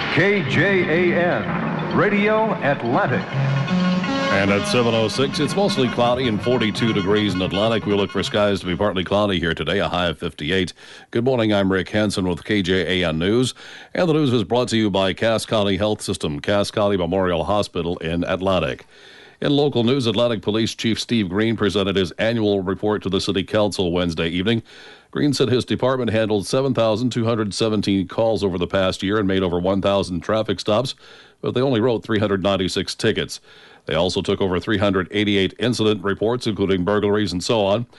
KJAN, Radio Atlantic. And at 7:06, it's mostly cloudy and 42 degrees in Atlantic. We look for skies to be partly cloudy here today, a high of 58. Good morning, I'm Rick Hansen with KJAN News. And the news is brought to you by Cass County Health System, Cass County Memorial Hospital in Atlantic. In local news, Atlantic Police Chief Steve Green presented his annual report to the City Council Wednesday evening. Green said his department handled 7,217 calls over the past year and made over 1,000 traffic stops, but they only wrote 396 tickets. They also took over 388 incident reports, including burglaries and so on.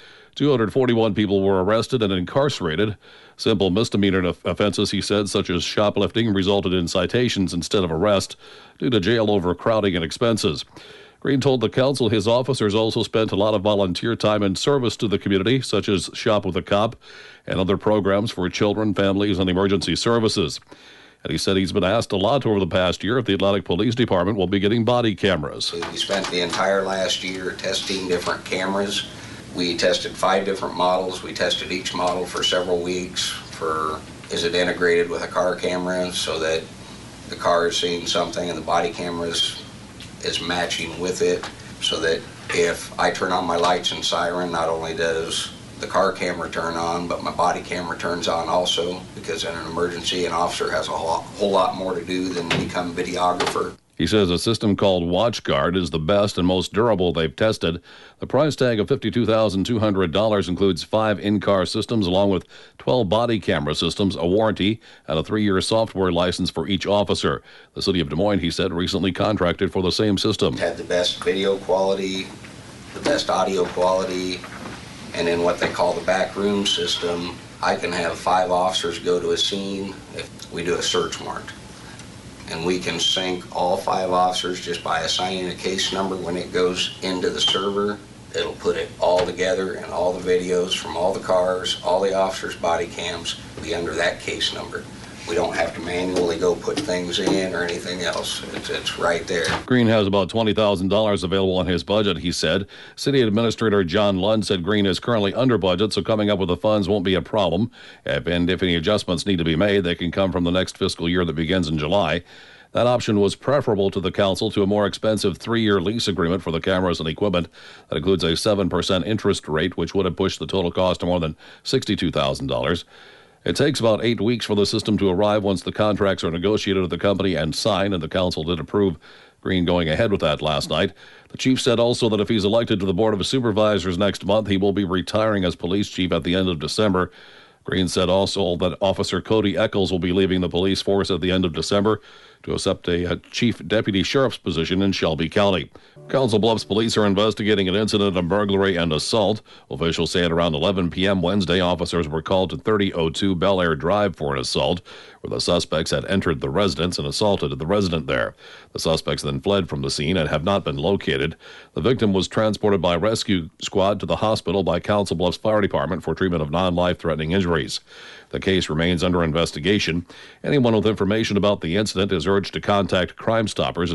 241 people were arrested and incarcerated. Simple misdemeanor offenses, he said, such as shoplifting, resulted in citations instead of arrest due to jail overcrowding and expenses. Green told the council his officers also spent a lot of volunteer time in service to the community, such as Shop with a Cop and other programs for children, families, and emergency services. And he said he's been asked a lot over the past year if the Atlantic Police Department will be getting body cameras. We spent the entire last year testing different cameras. We tested 5 different models. We tested each model for several weeks for, is it integrated with a car camera so that the car is seeing something and the body cameras is matching with it, so that if I turn on my lights and siren, not only does the car camera turn on, but my body camera turns on also, because in an emergency, an officer has a whole lot more to do than become videographer. He says a system called WatchGuard is the best and most durable they've tested. The price tag of $52,200 includes 5 in-car systems along with 12 body camera systems, a warranty, and a 3-year software license for each officer. The city of Des Moines, he said, recently contracted for the same system. Had the best video quality, the best audio quality, and in what they call the backroom system, I can have 5 officers go to a scene if we do a search warrant. And we can sync all 5 officers just by assigning a case number. When it goes into the server, it'll put it all together, and all the videos from all the cars, all the officers' body cams will be under that case number. We don't have to manually go put things in or anything else. It's right there. Green has about $20,000 available in his budget, he said. City Administrator John Lund said Green is currently under budget, so coming up with the funds won't be a problem. If any adjustments need to be made, they can come from the next fiscal year that begins in July. That option was preferable to the council to a more expensive 3-year lease agreement for the cameras and equipment. That includes a 7% interest rate, which would have pushed the total cost to more than $62,000. It takes about 8 weeks for the system to arrive once the contracts are negotiated with the company and signed, and the council did approve Green going ahead with that last night. The chief said also that if he's elected to the Board of Supervisors next month, he will be retiring as police chief at the end of December. Green said also that Officer Cody Eccles will be leaving the police force at the end of December to accept a chief deputy sheriff's position in Shelby County. Council Bluffs police are investigating an incident of burglary and assault. Officials say at around 11 p.m. Wednesday, officers were called to 3002 Bel Air Drive for an assault, where the suspects had entered the residence and assaulted the resident there. The suspects then fled from the scene and have not been located. The victim was transported by rescue squad to the hospital by Council Bluffs Fire Department for treatment of non-life-threatening injuries. The case remains under investigation. Anyone with information about the incident is urged to contact Crime Stoppers at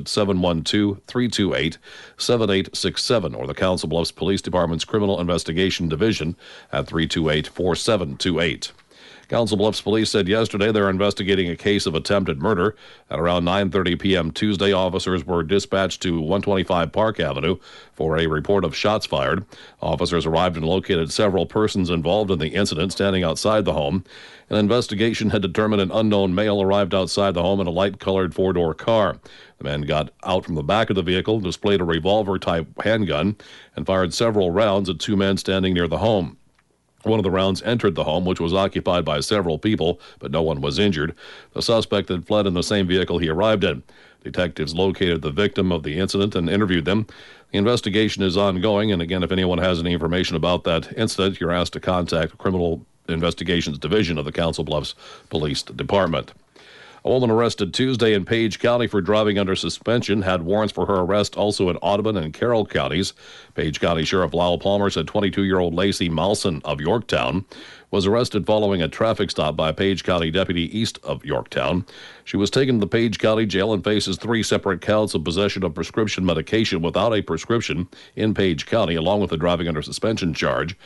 712-328-7867 or the Council Bluffs Police Department's Criminal Investigation Division at 328-4728. Council Bluffs Police said yesterday they're investigating a case of attempted murder. At around 9:30 p.m. Tuesday, officers were dispatched to 125 Park Avenue for a report of shots fired. Officers arrived and located several persons involved in the incident standing outside the home. An investigation had determined an unknown male arrived outside the home in a light-colored 4-door car. The man got out from the back of the vehicle, displayed a revolver-type handgun, and fired several rounds at 2 men standing near the home. One of the rounds entered the home, which was occupied by several people, but no one was injured. The suspect had fled in the same vehicle he arrived in. Detectives located the victim of the incident and interviewed them. The investigation is ongoing, and again, if anyone has any information about that incident, you're asked to contact the Criminal Investigations Division of the Council Bluffs Police Department. A woman arrested Tuesday in Page County for driving under suspension had warrants for her arrest also in Audubon and Carroll counties. Page County Sheriff Lyle Palmer said 22-year-old Lacey Malson of Yorktown was arrested following a traffic stop by a Page County deputy east of Yorktown. She was taken to the Page County Jail and faces 3 separate counts of possession of prescription medication without a prescription in Page County, along with the driving under suspension charge.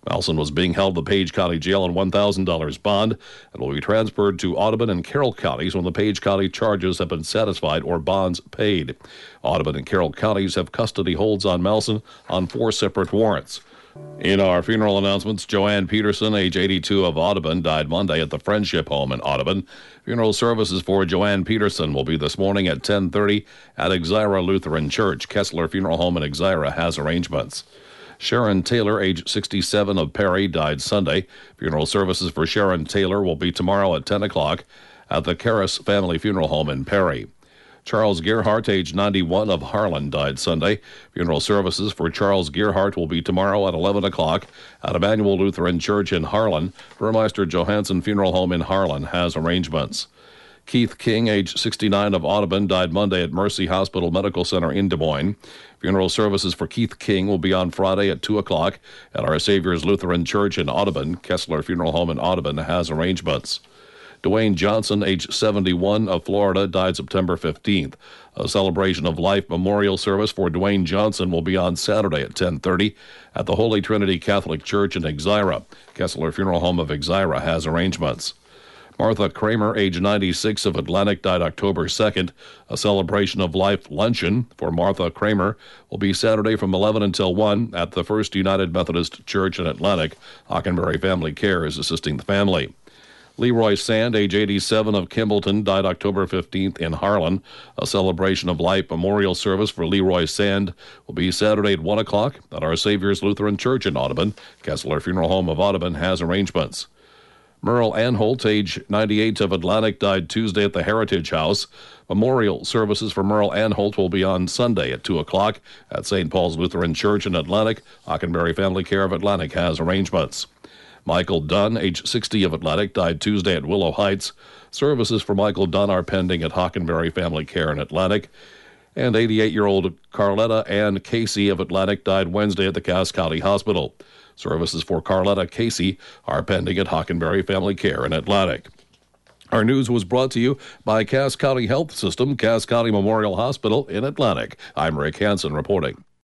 Malson was being held at the Page County Jail on $1,000 bond and will be transferred to Audubon and Carroll counties when the Page County charges have been satisfied or bonds paid. Audubon and Carroll counties have custody holds on Malson on 4 separate warrants. In our funeral announcements, Joanne Peterson, age 82 of Audubon, died Monday at the Friendship Home in Audubon. Funeral services for Joanne Peterson will be this morning at 10:30 at Exira Lutheran Church. Kessler Funeral Home in Exira has arrangements. Sharon Taylor, age 67 of Perry, died Sunday. Funeral services for Sharon Taylor will be tomorrow at 10 o'clock at the Karras Family Funeral Home in Perry. Charles Gerhardt, age 91 of Harlan, died Sunday. Funeral services for Charles Gerhardt will be tomorrow at 11 o'clock at Emmanuel Lutheran Church in Harlan. Burmeister Johansson Funeral Home in Harlan has arrangements. Keith King, age 69 of Audubon, died Monday at Mercy Hospital Medical Center in Des Moines. Funeral services for Keith King will be on Friday at 2 o'clock at Our Savior's Lutheran Church in Audubon. Kessler Funeral Home in Audubon has arrangements. Dwayne Johnson, age 71 of Florida, died September 15th. A celebration of life memorial service for Dwayne Johnson will be on Saturday at 10:30 at the Holy Trinity Catholic Church in Exira. Kessler Funeral Home of Exira has arrangements. Martha Kramer, age 96 of Atlantic, died October 2nd. A celebration of life luncheon for Martha Kramer will be Saturday from 11 until 1 at the First United Methodist Church in Atlantic. Hockenberry Family Care is assisting the family. Leroy Sand, age 87 of Kimballton, died October 15th in Harlan. A celebration of life memorial service for Leroy Sand will be Saturday at 1 o'clock at Our Savior's Lutheran Church in Audubon. Kessler Funeral Home of Audubon has arrangements. Merle Anholt, age 98 of Atlantic, died Tuesday at the Heritage House. Memorial services for Merle Anholt will be on Sunday at 2 o'clock at St. Paul's Lutheran Church in Atlantic. Hockenberry Family Care of Atlantic has arrangements. Michael Dunn, age 60 of Atlantic, died Tuesday at Willow Heights. Services for Michael Dunn are pending at Hockenberry Family Care in Atlantic. And 88-year-old Carletta Ann Casey of Atlantic died Wednesday at the Cass County Hospital. Services for Carletta Casey are pending at Hockenberry Family Care in Atlantic. Our news was brought to you by Cass County Health System, Cass County Memorial Hospital in Atlantic. I'm Rick Hansen reporting.